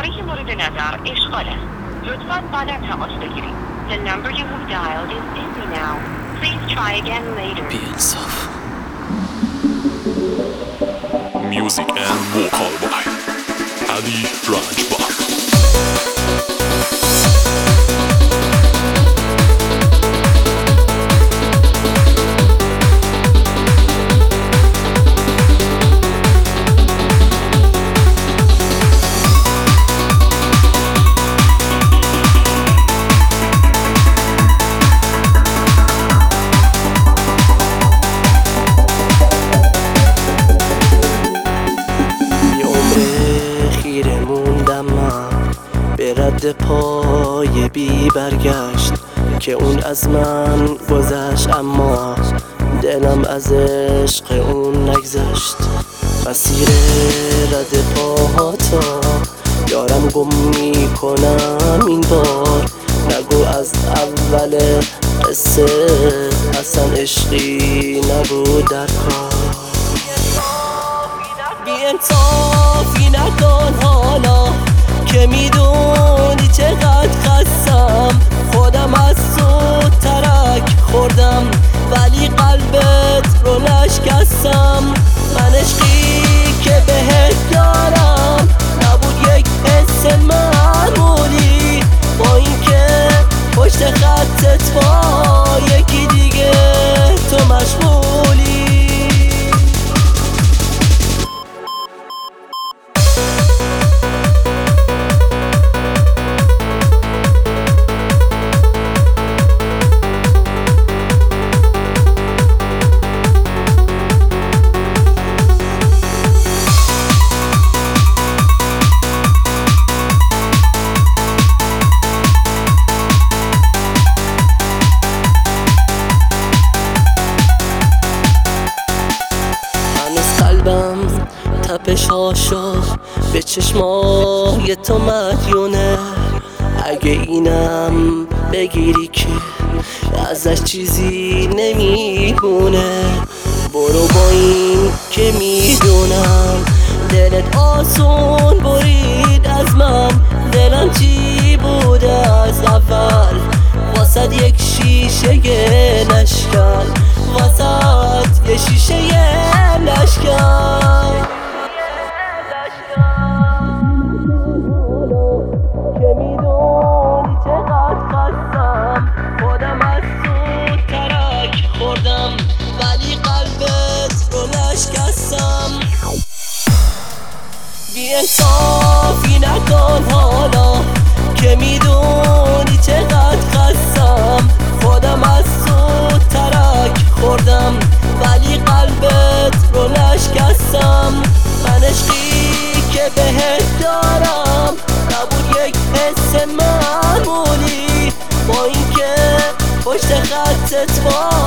شماره مورد نظر اشغال است. لطفاً بعدا تماس بگیرید. The number you have dialed is busy now. Please try again later. بی‌انصاف. Music and vocal by Ali Rajbar. به رد پای بی برگشت که اون از من گذشت، اما دلم از عشق اون نگذشت. مسیر رد پاهاتا یارم گم میکنم این بار. نگو از اول قصه اصلا عشقی نبود در کار. بی انصافی نکن حالا که میدونی چقدر خستم. خودم از تو ترک خوردم ولی قلبت رو نشکستم. من عشقی که بهت دارم نبود یک حس معمولی، با اینکه پشت خطت با یکی دیگه تو مشغولی. تپشاشو به چشمای تو مدیونه. اگه اینم بگیری که ازش چیزی نمیمونه، برو با این که میدونم دلت آسون برید از من. دلم چی بوده از اول واسد یک شیشه لشکر، واسد یه شیشه لشکر. که میدونی چقدر خستم، خودم از تو ترک خوردم ولی قلبت رو نشکستم. بی انصافی نکن حالا که میدونی چقدر خستم. خودم از تو ترک خوردم ولی قلبت رو نشکستم. من عشقی که بهت دارم نبود یک حس معمولی، با اینکه پشت خطت با